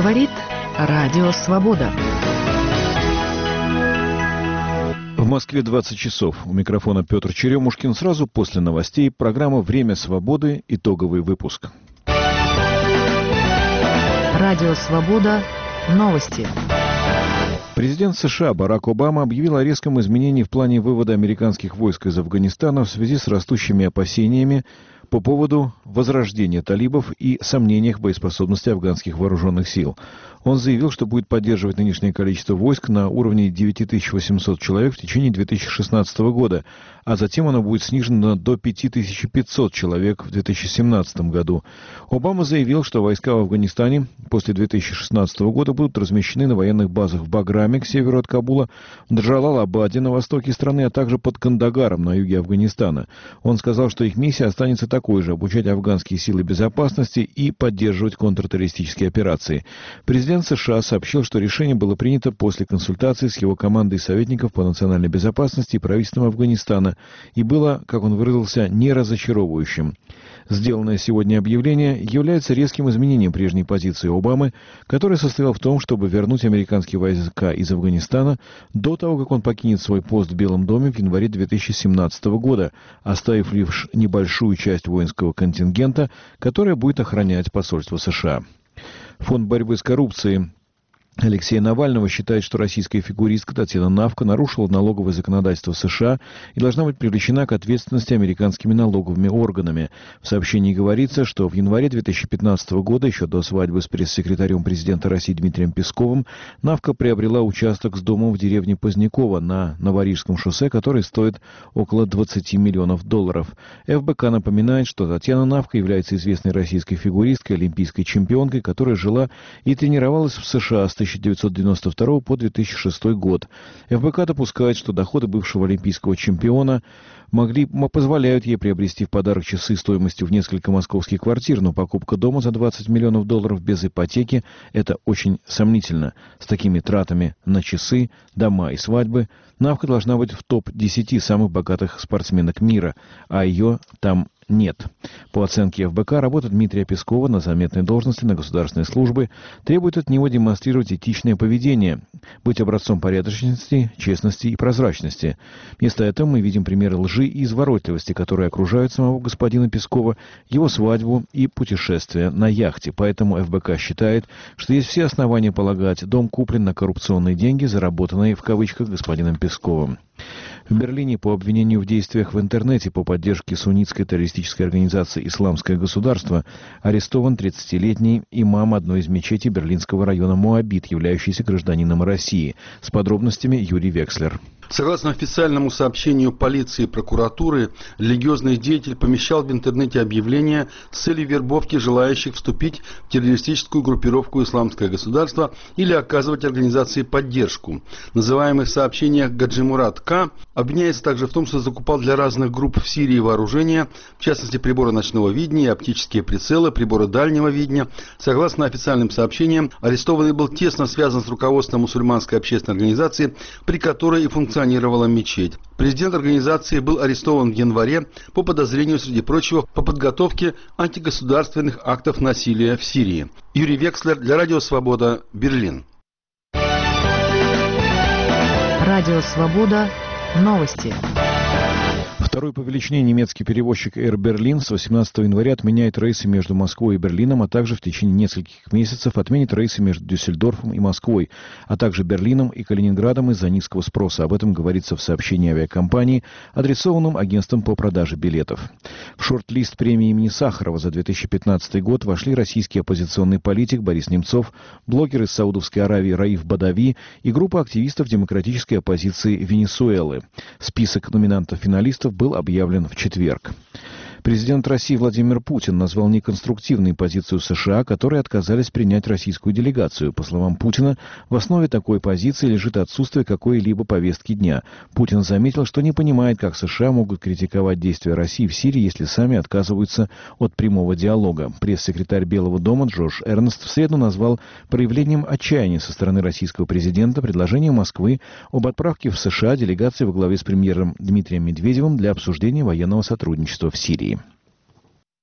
Говорит Радио Свобода. В Москве 20 часов. У микрофона Петр Черемушкин. Сразу после новостей программа «Время свободы». Итоговый выпуск. Радио Свобода. Новости. Президент США Барак Обама объявил о резком изменении в плане вывода американских войск из Афганистана в связи с растущими опасениями по поводу возрождения талибов и сомнениях в боеспособности афганских вооруженных сил. Он заявил, что будет поддерживать нынешнее количество войск на уровне 9800 человек в течение 2016 года, а затем оно будет снижено до 5500 человек в 2017 году. Обама заявил, что войска в Афганистане после 2016 года будут размещены на военных базах в Баграме, к северу от Кабула, в Джалал-Абаде на востоке страны, а также под Кандагаром на юге Афганистана. Он сказал, что их миссия останется такой же – обучать афганские силы безопасности и поддерживать контртеррористические операции. Президент США сообщил, что решение было принято после консультации с его командой советников по национальной безопасности и правительством Афганистана и было, как он выразился, не разочаровывающим. Сделанное сегодня объявление является резким изменением прежней позиции Обамы, которая состояла в том, чтобы вернуть американские войска из Афганистана до того, как он покинет свой пост в Белом доме в январе 2017 года, оставив лишь небольшую часть воинского контингента, которая будет охранять посольство США. Фонд борьбы с коррупцией Алексея Навального считает, что российская фигуристка Татьяна Навка нарушила налоговое законодательство США и должна быть привлечена к ответственности американскими налоговыми органами. В сообщении говорится, что в январе 2015 года, еще до свадьбы с пресс-секретарем президента России Дмитрием Песковым, Навка приобрела участок с домом в деревне Поздняково на Новорижском шоссе, который стоит около 20 миллионов долларов. ФБК напоминает, что Татьяна Навка является известной российской фигуристкой, олимпийской чемпионкой, которая жила и тренировалась в США с 1992 по 2006 год. ФБК допускает, что доходы бывшего олимпийского чемпиона позволяют ей приобрести в подарок часы стоимостью в несколько московских квартир, но покупка дома за 20 миллионов долларов без ипотеки – это очень сомнительно. С такими тратами на часы, дома и свадьбы Навка должна быть в топ-10 самых богатых спортсменок мира, а ее там нет. По оценке ФБК, работа Дмитрия Пескова на заметной должности на государственной службе требует от него демонстрировать этичное поведение, быть образцом порядочности, честности и прозрачности. Вместо этого мы видим примеры лжи и изворотливости, которые окружают самого господина Пескова, его свадьбу и путешествия на яхте. Поэтому ФБК считает, что есть все основания полагать, дом куплен на коррупционные деньги, заработанные в кавычках господином Песковым. В Берлине по обвинению в действиях в интернете по поддержке суннитской террористической организации «Исламское государство» арестован 30-летний имам одной из мечетей берлинского района Моабит, являющийся гражданином России. С подробностями Юрий Векслер. Согласно официальному сообщению полиции и прокуратуры, религиозный деятель помещал в интернете объявления с целью вербовки желающих вступить в террористическую группировку «Исламское государство» или оказывать организации поддержку. Называемый в сообщениях Гаджимурат К. обвиняется также в том, что закупал для разных групп в Сирии вооружение, в частности приборы ночного видения, оптические прицелы, приборы дальнего видения. Согласно официальным сообщениям, арестованный был тесно связан с руководством мусульманской общественной организации, при которой и функционировала мечеть. Президент организации был арестован в январе по подозрению, среди прочего, по подготовке антигосударственных актов насилия в Сирии. Юрий Векслер для Радио Свобода, Берлин. Радио Свобода. Новости. Второй по величине немецкий перевозчик Air Berlin с 18 января отменяет рейсы между Москвой и Берлином, а также в течение нескольких месяцев отменит рейсы между Дюссельдорфом и Москвой, а также Берлином и Калининградом из-за низкого спроса. Об этом говорится в сообщении авиакомпании, адресованном агентством по продаже билетов. В шорт-лист премии имени Сахарова за 2015 год вошли российский оппозиционный политик Борис Немцов, блогер из Саудовской Аравии Раиф Бадави и группа активистов демократической оппозиции Венесуэлы. Список номинантов-финалистов был объявлен в четверг. Президент России Владимир Путин назвал неконструктивной позицию США, которые отказались принять российскую делегацию. По словам Путина, в основе такой позиции лежит отсутствие какой-либо повестки дня. Путин заметил, что не понимает, как США могут критиковать действия России в Сирии, если сами отказываются от прямого диалога. Пресс-секретарь Белого дома Джош Эрнст в среду назвал проявлением отчаяния со стороны российского президента предложение Москвы об отправке в США делегации во главе с премьером Дмитрием Медведевым для обсуждения военного сотрудничества в Сирии.